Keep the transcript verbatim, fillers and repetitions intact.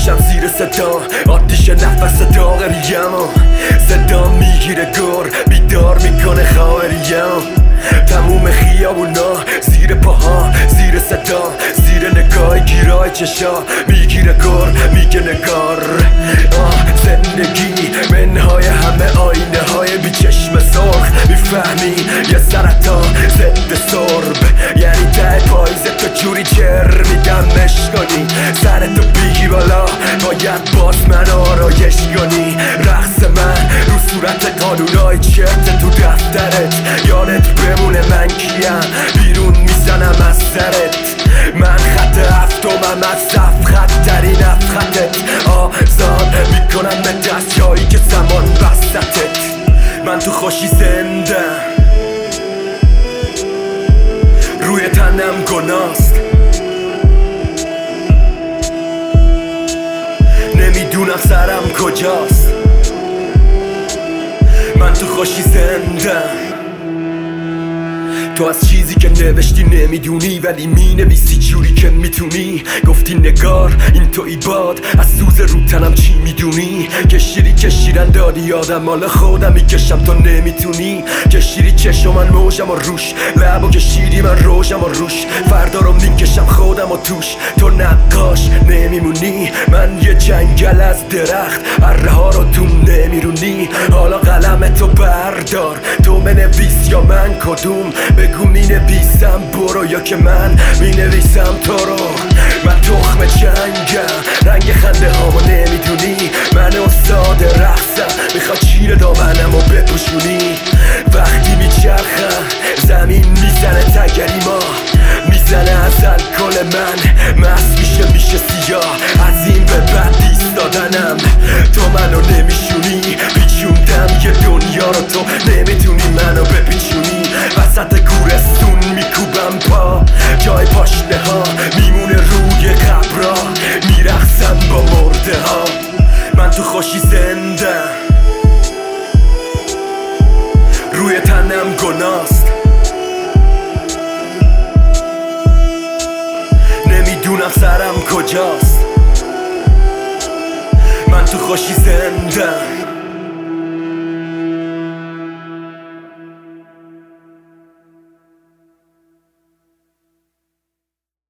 میکشم زیر صدا، آتیش نفس داغریم، صدا میگیره گر بیدار میکنه خواهریم. تموم خیابونا زیر پاها، زیر صدا، زیر نگاه گیرای چشا میگیره گر میگه نگار. آه زندگی منهای همه آینه های بی چشم سرخ، میفهمی یه سرطان ضد سرب، یعنی ته پاییزه تو جوری جر میدم مشکنی، سرتو بیگی بالا باید باز من آرایش کنی. رقص من رو صورت قانونای چرت تو دفترت، یادت بمونه من کیم بیرون میزنم از سرت. من خط هفتمم از صف خطترین افخطت، آزاد میکنم به دست جایی که زمان بستتت. من تو خوشی زنده، روی تنم گناست، نمیدونم سرم کجاست. من تو خوشی زنده، تو از چیزی که نوشتی نمیدونی، ولی مینویسی جوری که میتونی. گفتی نگار این توی باد، از سوز رو تنم چی میدونی؟ کشیری کشیرن دادی یادم، مال خودم میکشم تو نمیتونی. کشیری چشم من موجم و روش، لبو کشیری من روشم و روش، فردا رو میکشم خودم و توش. تو نقاش نمیمونی، من یه جنگل از درخت، اره ها رو تو نمیرونی. حالا قلم تو بردار، تو بنویس یا من کدوم، بگو می نویسم برو یا که من می نویسم تو رو. من تخم جنگم، رنگ خنده هامو نمیدونی، من استاد رقصم، میخواد چیر دامنم و بپوشونی. وقتی میچرخم زمین میزنه تگری ما، میزنه از الکل من، مست میشه میشه سیاه. از این به بعد ایستادنم، تو منو نمیشونی، پیچوندم یه دنیا رو تو نمیتونی منو بپیچونی. وسط گورستون میکوبم پا، جای پاشنه ها میمونه روی قبرا، میرقصم با مرده ها. من تو خوشی زنده، روی تنم گناست، نمیدونم سرم کجاست. من تو خوشی زنده.